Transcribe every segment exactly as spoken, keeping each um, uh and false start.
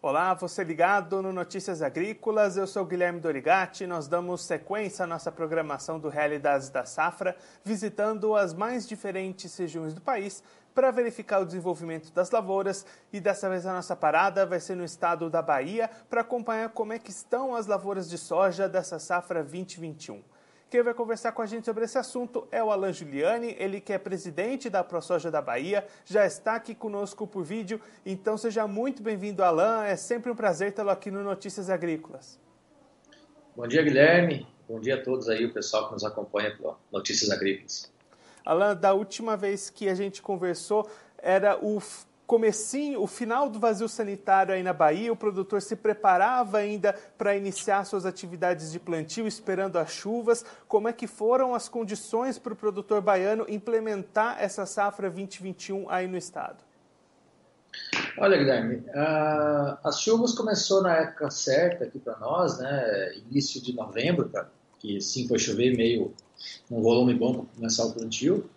Olá, você ligado no Notícias Agrícolas, eu sou Guilherme Dorigatti. Nós damos sequência à nossa programação do Realidades da Safra, visitando as mais diferentes regiões do país para verificar o desenvolvimento das lavouras, e dessa vez a nossa parada vai ser no estado da Bahia para acompanhar como é que estão as lavouras de soja dessa safra vinte e vinte e um. Quem vai conversar com a gente sobre esse assunto é o Alan Giuliani, ele que é presidente da ProSoja da Bahia, já está aqui conosco por vídeo, então seja muito bem-vindo, Alan, é sempre um prazer tê-lo aqui no Notícias Agrícolas. Bom dia, Guilherme, bom dia a todos aí, o pessoal que nos acompanha pelo Notícias Agrícolas. Alan, da última vez que a gente conversou, era o comecinho, o final do vazio sanitário aí na Bahia, o produtor se preparava ainda para iniciar suas atividades de plantio, esperando as chuvas. Como é que foram as condições para o produtor baiano implementar essa safra vinte e vinte e um aí no estado? Olha, Guilherme, uh, as chuvas começou na época certa aqui para nós, né, início de novembro, pra, que sim foi chover meio um volume bom para começar o plantio.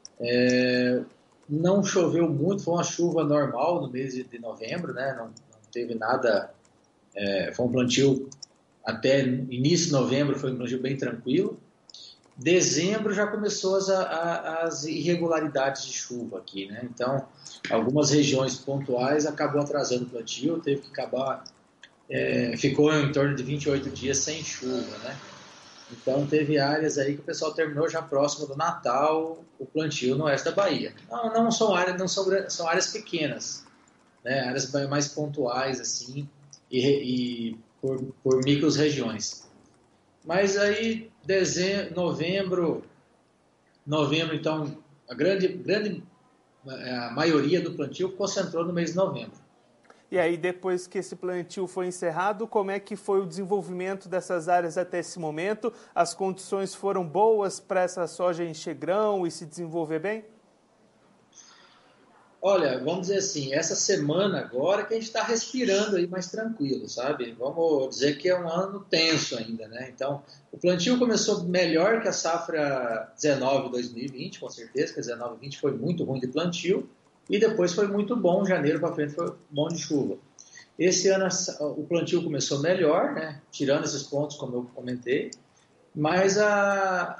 É, Não choveu muito, foi uma chuva normal no mês de novembro, né? não, não teve nada, é, foi um plantio até início de novembro, foi um plantio bem tranquilo. Dezembro já começou as, a, as irregularidades de chuva aqui, né? Então, algumas regiões pontuais acabou atrasando o plantio, teve que acabar, é, ficou em torno de vinte e oito dias sem chuva, né? Então, teve áreas aí que o pessoal terminou já próximo do Natal o plantio no oeste da Bahia. Não, não são áreas, não são, são áreas pequenas, né? Áreas mais pontuais, assim, e, e por, por micro-regiões. Mas aí, dezembro, novembro, novembro, então, a grande, grande a maioria do plantio concentrou no mês de novembro. E aí, depois que esse plantio foi encerrado, como é que foi o desenvolvimento dessas áreas até esse momento? As condições foram boas para essa soja encher grão e se desenvolver bem? Olha, vamos dizer assim, essa semana agora que a gente está respirando aí mais tranquilo, sabe? Vamos dizer que é um ano tenso ainda, né? Então, o plantio começou melhor que a safra dezenove dois mil e vinte, com certeza, que a dezenove vinte foi muito ruim de plantio, e depois foi muito bom, janeiro para frente foi bom de chuva. Esse ano o plantio começou melhor, né? Tirando esses pontos, como eu comentei, mas a,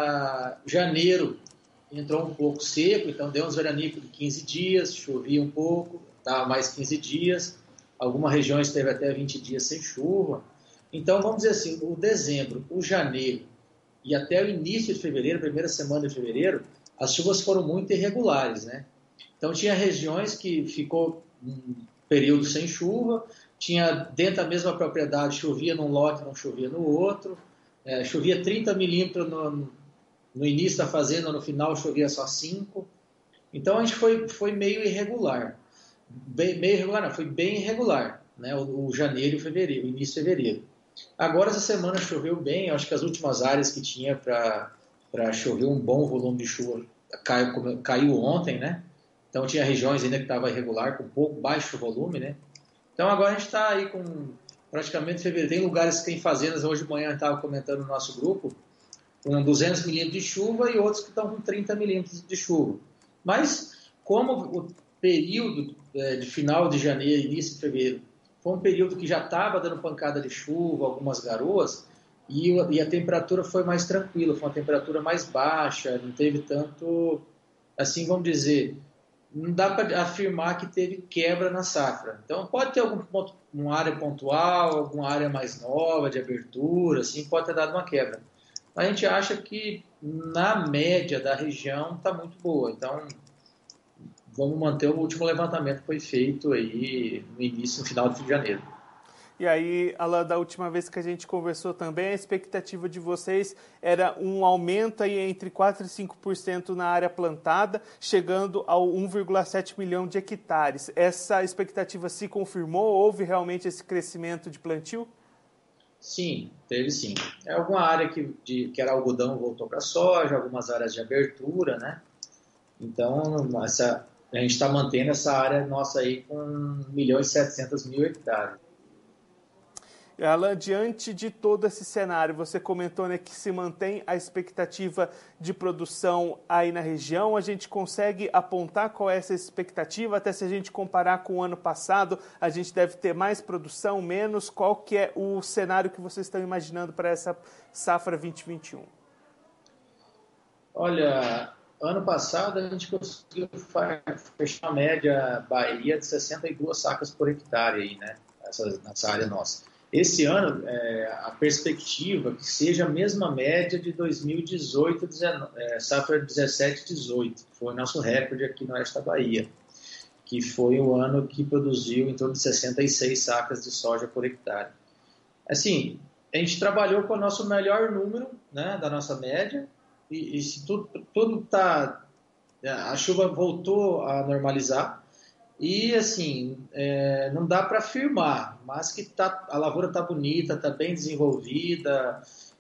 a janeiro entrou um pouco seco, então deu uns veranicos de quinze dias, chovia um pouco, dava mais quinze dias, algumas regiões teve até vinte dias sem chuva. Então, vamos dizer assim, o dezembro, o janeiro e até o início de fevereiro, primeira semana de fevereiro, as chuvas foram muito irregulares, né? Então, tinha regiões que ficou um período sem chuva, tinha dentro da mesma propriedade, chovia num lote, não chovia no outro, é, chovia trinta milímetros no, no início da fazenda, no final chovia só cinco. Então, a gente foi, foi meio irregular. Bem, meio irregular não, foi bem irregular, né? o, o janeiro e o fevereiro, o início de fevereiro. Agora, essa semana choveu bem, acho que as últimas áreas que tinha para chover um bom volume de chuva caiu, caiu ontem, né? Então, tinha regiões ainda que estava irregular, com pouco baixo volume, né? Então, agora a gente está aí com praticamente fevereiro. Tem lugares que tem fazendas, hoje de manhã eu estava comentando no nosso grupo, com duzentos milímetros de chuva e outros que estão com trinta milímetros de chuva. Mas, como o período de final de janeiro, início de fevereiro, foi um período que já estava dando pancada de chuva, algumas garoas, e, e a temperatura foi mais tranquila, foi uma temperatura mais baixa, não teve tanto, assim, vamos dizer, não dá para afirmar que teve quebra na safra. Então, pode ter algum ponto, uma área pontual, alguma área mais nova de abertura, assim, pode ter dado uma quebra. A gente acha que na média da região está muito boa. Então, vamos manter o último levantamento que foi feito aí no início, no final de janeiro. E aí, Alan, da última vez que a gente conversou também, a expectativa de vocês era um aumento aí entre quatro e cinco por cento na área plantada, chegando ao um vírgula sete milhão de hectares. Essa expectativa se confirmou? Houve realmente esse crescimento de plantio? Sim, teve sim. É alguma área que, de, que era algodão voltou para soja, algumas áreas de abertura, né? Então, essa, a gente está mantendo essa área nossa aí com um milhão e setecentos mil hectares. Alan, diante de todo esse cenário, você comentou, né, que se mantém a expectativa de produção aí na região. A gente consegue apontar qual é essa expectativa? Até se a gente comparar com o ano passado, a gente deve ter mais produção, menos? Qual que é o cenário que vocês estão imaginando para essa safra vinte e vinte e um? Olha, ano passado a gente conseguiu fechar a média Bahia de sessenta e duas sacas por hectare aí, né? Essa, nessa área nossa. Esse ano, é, a perspectiva é que seja a mesma média de dois mil e dezoito, é, safra dezessete dezoito, que foi o nosso recorde aqui no oeste da Bahia, que foi o ano que produziu em torno de sessenta e seis sacas de soja por hectare. Assim, a gente trabalhou com o nosso melhor número, né, da nossa média, e, e se tudo, tudo tá, a chuva voltou a normalizar. E, assim, é, não dá para afirmar, mas que tá, a lavoura está bonita, está bem desenvolvida,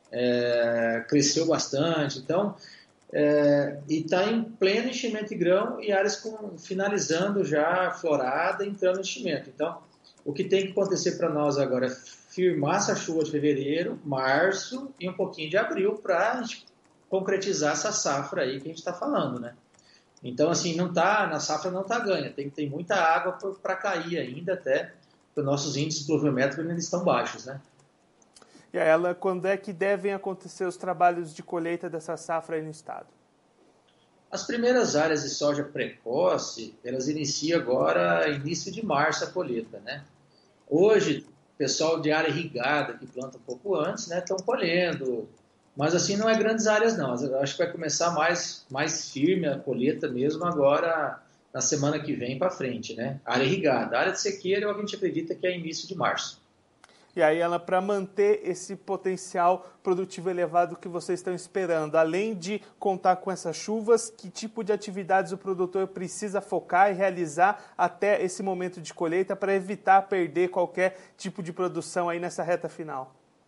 é, cresceu bastante, então, é, e está em pleno enchimento de grão e áreas com, finalizando já florada, entrando em enchimento. Então, o que tem que acontecer para nós agora é firmar essa chuva de fevereiro, março e um pouquinho de abril para a gente concretizar essa safra aí que a gente está falando, né? Então, assim, não tá, na safra não está ganha, tem, tem muita água para cair ainda, até porque os nossos índices pluviométricos ainda estão baixos, né? E aí, ela, quando é que devem acontecer os trabalhos de colheita dessa safra aí no estado? As primeiras áreas de soja precoce, elas iniciam agora, início de março, a colheita, né? Hoje, o pessoal de área irrigada, que planta um pouco antes, né, estão colhendo. Mas assim, não é grandes áreas não, eu acho que vai começar mais, mais firme a colheita mesmo agora, na semana que vem para frente, né? Área irrigada, área de sequeira, a gente acredita que é início de março. E aí, ela, para manter esse potencial produtivo elevado que vocês estão esperando, além de contar com essas chuvas, que tipo de atividades o produtor precisa focar e realizar até esse momento de colheita para evitar perder qualquer tipo de produção aí nessa reta final?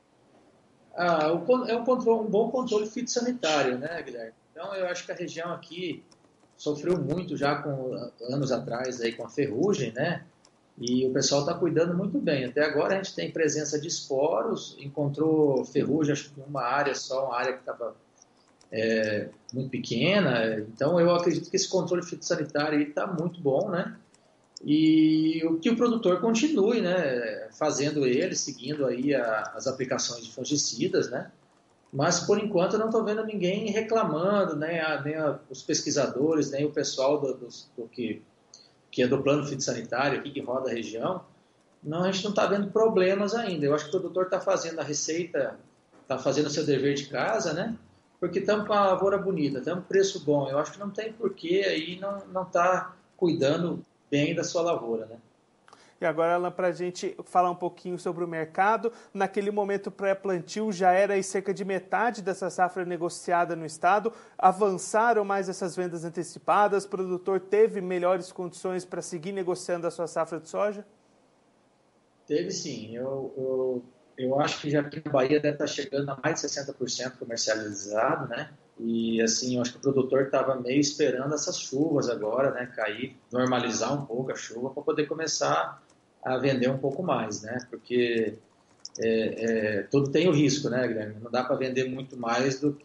Ah, o, é um, controle, um bom controle fitossanitário, né, Guilherme? Então, eu acho que a região aqui sofreu muito já com anos atrás aí com a ferrugem, né? E o pessoal está cuidando muito bem. Até agora a gente tem presença de esporos, encontrou ferrugem, acho que em uma área só, uma área que estava é, muito pequena. Então, eu acredito que esse controle fitossanitário está muito bom, né? E o que o produtor continue, né, fazendo ele, seguindo aí a, as aplicações de fungicidas, né? Mas por enquanto eu não estou vendo ninguém reclamando, né, a, nem a, os pesquisadores, nem o pessoal do, do, do que, que é do plano fitossanitário aqui que roda a região, não, a gente não está vendo problemas ainda. Eu acho que o produtor está fazendo a receita, está fazendo o seu dever de casa, né? Porque estamos com a lavoura bonita, estamos com preço bom. Eu acho que não tem porquê aí não não tá cuidando bem da sua lavoura, né? E agora, Alan, para a gente falar um pouquinho sobre o mercado, naquele momento pré-plantio já era aí cerca de metade dessa safra negociada no estado, avançaram mais essas vendas antecipadas, o produtor teve melhores condições para seguir negociando a sua safra de soja? Teve sim, eu, eu, eu acho que já aqui na Bahia deve estar chegando a mais de sessenta por cento comercializado, né? E assim, eu acho que o produtor estava meio esperando essas chuvas agora, né, cair, normalizar um pouco a chuva para poder começar a vender um pouco mais, né? Porque é, é, tudo tem o risco, né, Guilherme? Não dá para vender muito mais do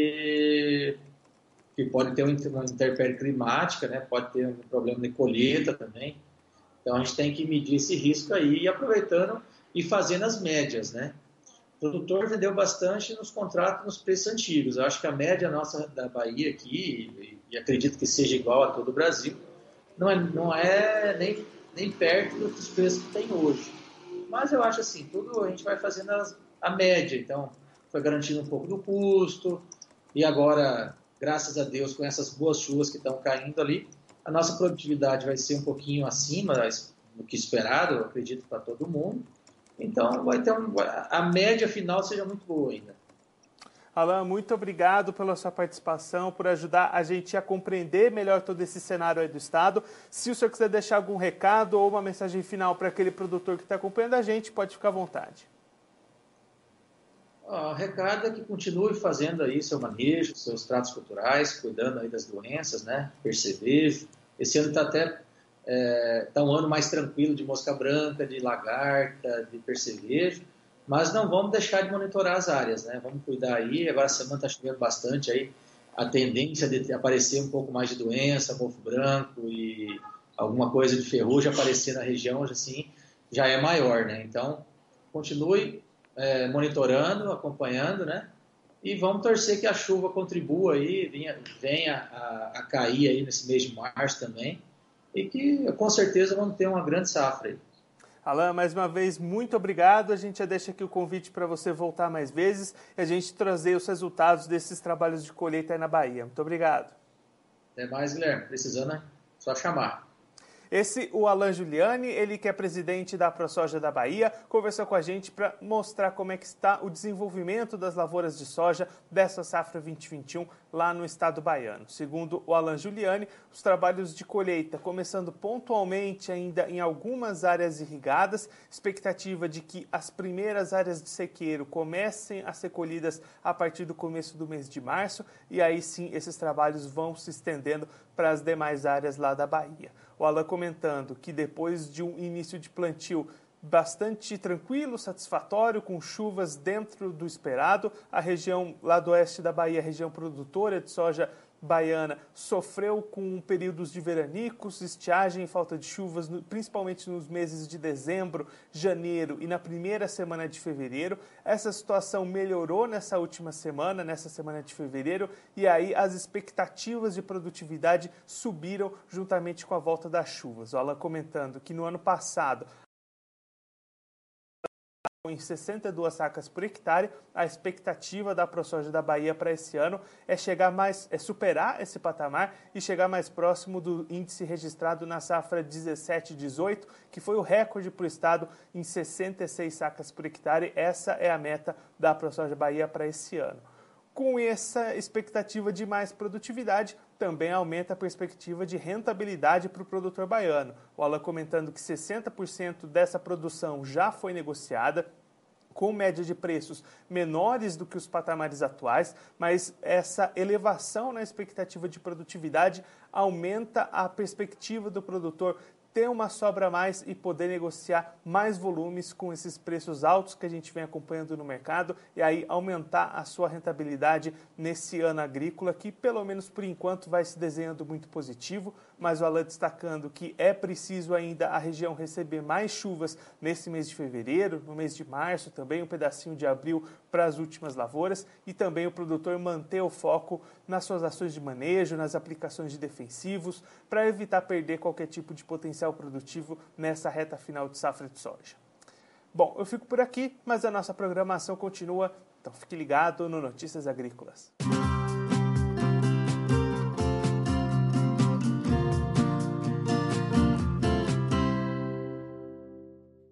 que que pode ter uma intempérie climática, né? Pode ter um problema de colheita também. Então a gente tem que medir esse risco aí e aproveitando e fazendo as médias, né? O produtor vendeu bastante nos contratos nos preços antigos. Eu acho que a média nossa da Bahia aqui, e acredito que seja igual a todo o Brasil, não é, não é nem, nem perto dos preços que tem hoje. Mas eu acho assim, tudo a gente vai fazendo as, a média. Então, foi garantindo um pouco do custo. E agora, graças a Deus, com essas boas chuvas que estão caindo ali, a nossa produtividade vai ser um pouquinho acima do que esperado, eu acredito, para todo mundo. Então, vai ter um, a média final seja muito boa ainda. Alan, muito obrigado pela sua participação, por ajudar a gente a compreender melhor todo esse cenário aí do estado. Se o senhor quiser deixar algum recado ou uma mensagem final para aquele produtor que está acompanhando a gente, pode ficar à vontade. O recado é que continue fazendo aí seu manejo, seus tratos culturais, cuidando aí das doenças, né? Percevejo. Esse ano está até é, tá um ano mais tranquilo de mosca branca, de lagarta, de percevejo. mas não vamos deixar de monitorar as áreas, né? Vamos cuidar aí. Agora a semana está chovendo bastante aí, a tendência de aparecer um pouco mais de doença, mofo branco e alguma coisa de ferrugem aparecer na região, assim, já é maior, né? Então, continue é, monitorando, acompanhando, né? E vamos torcer que a chuva contribua aí, venha, venha a, a cair aí nesse mês de março também, e que com certeza vamos ter uma grande safra aí. Alan, mais uma vez, muito obrigado. A gente já deixa aqui o convite para você voltar mais vezes e a gente trazer os resultados desses trabalhos de colheita aí na Bahia. Muito obrigado. Até mais, Guilherme. Precisando, é só chamar. Esse, o Alan Giuliani, ele que é presidente da ProSoja da Bahia, conversou com a gente para mostrar como é que está o desenvolvimento das lavouras de soja dessa safra vinte e vinte e um lá no estado baiano. Segundo o Alan Giuliani, os trabalhos de colheita começando pontualmente ainda em algumas áreas irrigadas, expectativa de que as primeiras áreas de sequeiro comecem a ser colhidas a partir do começo do mês de março e aí sim esses trabalhos vão se estendendo para as demais áreas lá da Bahia. O Alan comentando que depois de um início de plantio bastante tranquilo, satisfatório, com chuvas dentro do esperado, a região lá do oeste da Bahia, a região produtora de soja baiana, sofreu com períodos de veranicos, estiagem e falta de chuvas, principalmente nos meses de dezembro, janeiro e na primeira semana de fevereiro. Essa situação melhorou nessa última semana, nessa semana de fevereiro, e aí as expectativas de produtividade subiram juntamente com a volta das chuvas. O Alan comentando que no ano passado, em sessenta e duas sacas por hectare, a expectativa da ProSoja da Bahia para esse ano é chegar mais, é superar esse patamar e chegar mais próximo do índice registrado na safra dezessete dezoito, que foi o recorde para o estado em sessenta e seis sacas por hectare. Essa é a meta da ProSoja Bahia para esse ano. Com essa expectativa de mais produtividade, também aumenta a perspectiva de rentabilidade para o produtor baiano. O Alan comentando que sessenta por cento dessa produção já foi negociada, com média de preços menores do que os patamares atuais, mas essa elevação na expectativa de produtividade aumenta a perspectiva do produtor ter uma sobra a mais e poder negociar mais volumes com esses preços altos que a gente vem acompanhando no mercado e aí aumentar a sua rentabilidade nesse ano agrícola que, pelo menos por enquanto, vai se desenhando muito positivo, mas o Alan destacando que é preciso ainda a região receber mais chuvas nesse mês de fevereiro, no mês de março também, um pedacinho de abril para as últimas lavouras e também o produtor manter o foco nas suas ações de manejo, nas aplicações de defensivos, para evitar perder qualquer tipo de potencial produtivo nessa reta final de safra de soja. Bom, eu fico por aqui, mas a nossa programação continua, então fique ligado no Notícias Agrícolas.